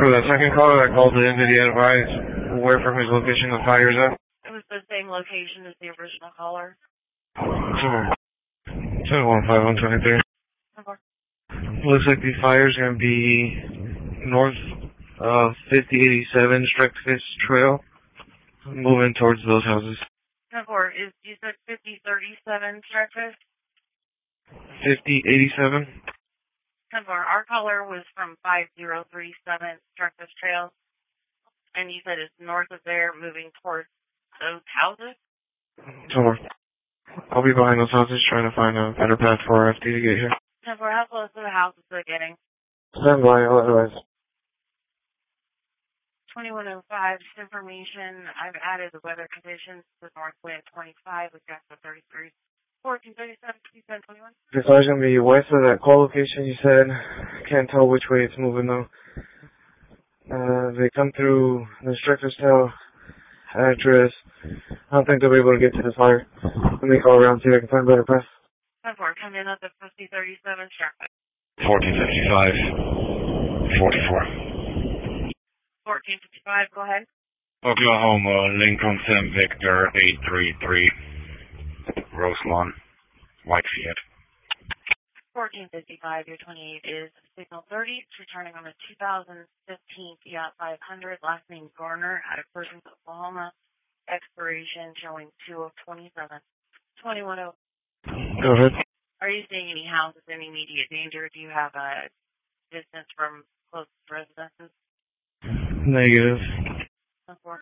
For the second caller that called in, did he advise where from his location the fire's at? It was the same location as the original caller. 715-123. Looks like the fire's going to be north of 5087 Streckfish Trail, moving towards those houses. You said 5037 Streckfish? 5087? Our caller was from 5037 Streckfish Trail, and you said it's north of there, moving towards those houses? I'll be behind those houses trying to find a better path for RFD to get here. How close to the houses they're getting? Stand by, otherwise. 2105, just information. I've added the weather conditions to north wind 25 with gusts of 33. 1437, 21. The fire's going to be west of that call location you said. Can't tell which way it's moving though. They come through the Streckfish Trail address. I don't think they'll be able to get to the fire. Let me call around, see if I can find a better path. Come in at the 5037 Streckfish. 1455, 44. 1455, go ahead. Oklahoma, Lincoln Sam Victor 833, Roselawn, White Fiat. 1455, your 28 is signal 30. It's returning on a 2015 Fiat 500, last name Garner, out of Perkins, Oklahoma. Expiration showing 2 of 27. 21. Go ahead. Are you seeing any houses in immediate danger? Do you have a distance from close residences? Negative.